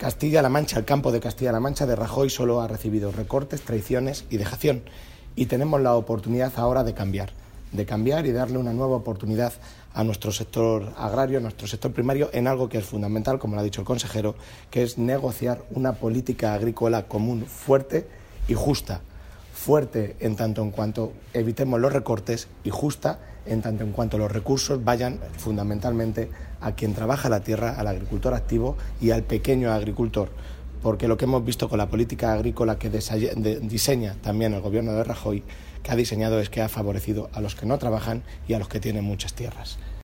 Castilla-La Mancha, el campo de Castilla-La Mancha de Rajoy solo ha recibido recortes, traiciones y dejación. Y tenemos la oportunidad ahora de cambiar y darle una nueva oportunidad a nuestro sector agrario, a nuestro sector primario, en algo que es fundamental, como lo ha dicho el consejero, que es negociar una política agrícola común fuerte y justa. Fuerte en tanto en cuanto evitemos los recortes y justa en tanto en cuanto los recursos vayan fundamentalmente a quien trabaja la tierra, al agricultor activo y al pequeño agricultor. Porque lo que hemos visto con la política agrícola que diseña también el gobierno de Rajoy, que ha diseñado es que ha favorecido a los que no trabajan y a los que tienen muchas tierras.